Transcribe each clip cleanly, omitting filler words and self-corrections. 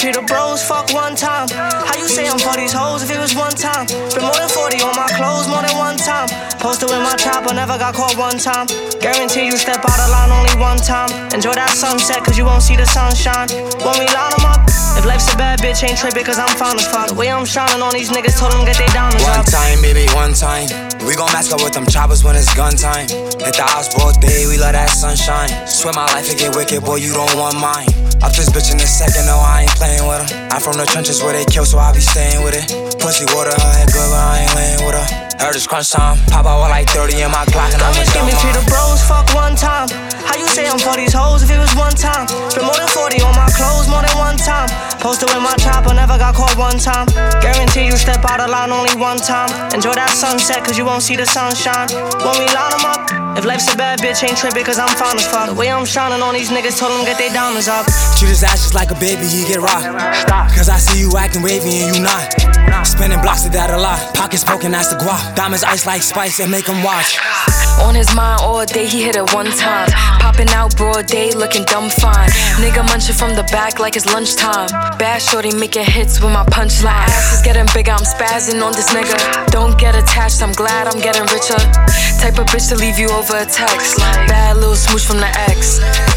free the bros, fuck one time. How you say I'm for these hoes if it was one time? Spent more than 40 on my clothes, more than one time. Posted with my chopper, never got caught one time. Guarantee you step out of line only one time. Enjoy that sunset cause you won't see the sunshine. When we line them up, if life's a bad bitch, ain't trippin' cause I'm fine as fuck. The way I'm shining on these niggas, told them get they diamonds up. One time, baby, one time. We gon' mask up with them choppers when it's gun time. Hit the house both day, we love that sunshine. Swear my life it get wicked, boy, you don't want mine. Up this bitch in a second, no, I ain't playing with her. I'm from the trenches where they kill, so I be staying with it. Pussy water, her head good, but I ain't laying with her. Heard it's crunch time, pop out with like 30 in my Glock and I'm a give me free the bros, fuck one time. How you say I'm for these hoes if it was one time? Spent more than 40 on my clothes, more than one time. Posted with my chopper, never got caught one time. Guarantee you step out of line only one time. Enjoy that sunset cause you won't see the sunshine. When we line them up, if life's a bad bitch, ain't trippin' cause I'm fine as fuck. The way I'm shining on these niggas, told them get they diamonds up. Treat his ass just like a baby, he get rocked. Cause I see you acting wavy and you not. Spinning blocks, did that a lot. Pockets poking, that's the guap. Diamonds ice like Spice and make him watch. On his mind all day, he hit it one time. Popping out broad day, looking dumb fine. Nigga munching from the back like it's lunchtime. Bad shorty making hits with my punchline. Ass is getting bigger, I'm spazzing on this nigga. Don't get attached, I'm glad I'm getting richer. Type of bitch to leave you over a text. Bad little smooch from the ex.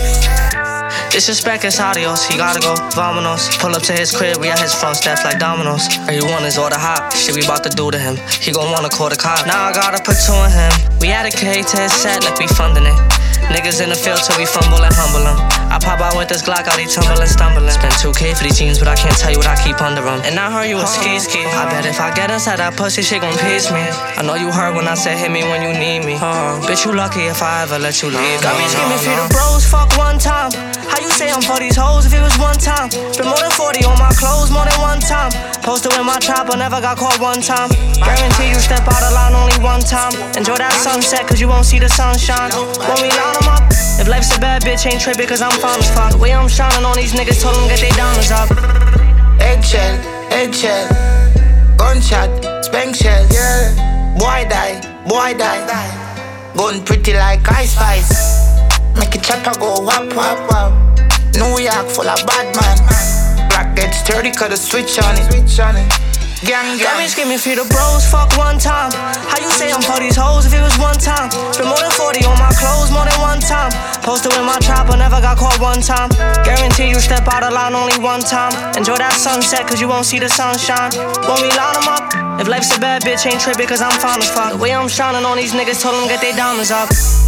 Disrespect is adios, he gotta go, vamonos. Pull up to his crib, we at his front steps like dominoes. All he want is all the hop, shit we bout to do to him. He gon' wanna call the cop, now I gotta put two on him. We add a K to his set like we funding it. Niggas in the field till we fumble and humble them. I pop out with this Glock, out he tumble and stumbling. Spend 2K for these jeans, but I can't tell you what I keep under them. And I heard you a ski. I bet if I get inside that pussy, shit gon' piss me. I know you heard when I said hit me when you need me. Bitch, you lucky if I ever let you leave. Got me screaming free the bros, fuck one time. How you say I'm for these hoes if it was one time? Spent more than 40 on my clothes, more than one time. Posted with my chopper, never got caught one time. Guarantee you step out of line only one time. Enjoy that sunset cause you won't see the sunshine. When we line them up, if life's a bad bitch, ain't trippin' cause I'm fine as fuck. The way I'm shining on these niggas, told them get they diamonds up. Eggshell, eggshell, gunshot, spank shell, yeah. Boy die, gun pretty like ice spice. Make a chopper go wap wap wap. New York full of bad man. Black gets sturdy cause the switch on it. Gang, got me screaming free the bros, fuck one time. How you say I'm for these hoes if it was one time? Spent more than 40 on my clothes, more than one time. Posted with my chopper, never got caught one time. Guarantee you step out of line only one time. Enjoy that sunset cause you won't see the sunshine. When we line them up, if life's a bad bitch, ain't trippin' cause I'm fine as fuck. The way I'm shining on these niggas, told them get they diamonds up.